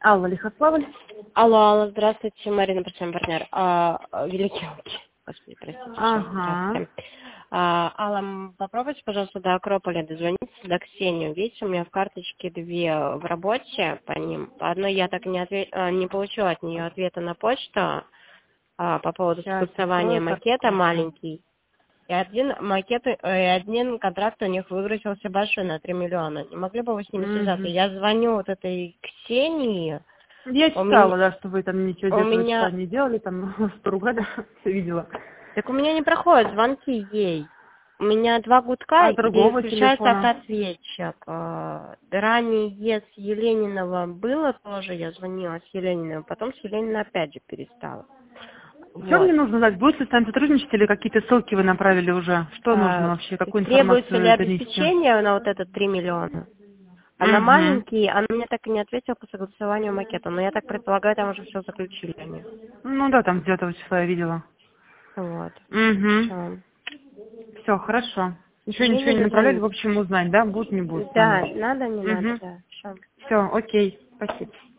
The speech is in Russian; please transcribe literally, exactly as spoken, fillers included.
Алла Лихославль. Алло, алло, здравствуйте, Марина, простой партнер. А, Великий Луки. Господи, простите. Ага. Здравствуйте. А, Алла, м, попробуйте, пожалуйста, до Акрополя дозвониться, до Ксении. Видите, у меня в карточке две в работе по ним. По одной я так не, отве... а, не получила от нее ответа на почту а, по поводу Сейчас согласования открою макета карточку. маленький. И один макет, э, один контракт у них выгрузился большой на три миллиона. Не могли бы вы с ними связаться? Угу. Я звоню вот этой Ксении. Я У читала, меня, да, что вы там ничего из у этого числа меня, не делали, там поругали, все видела. так у меня не проходят звонки ей. У меня два гудка А с и другого переключается телефона? автоответчик. Э, Ранее с Еленинова было тоже, я звонила с Елениного, потом с Еленина опять же перестала. Что мне Вот. нужно знать? Будет ли с нами сотрудничать или какие-то ссылки вы направили уже? Что нужно Э, вообще? Какую Требуется ли информацию донести? обеспечение на вот этот три миллиона? А на Угу. маленький, она мне так и не ответила по согласованию макета, но я так предполагаю, там уже все заключили они. Ну да, там с девятого числа я видела. Вот. Угу. Все. Все, хорошо. Еще Ей ничего не не направляли, в дозвонить. общем, узнать, да, будут, не будут с нами. Да, надо, не надо, Угу. да. Все. Все, окей, спасибо.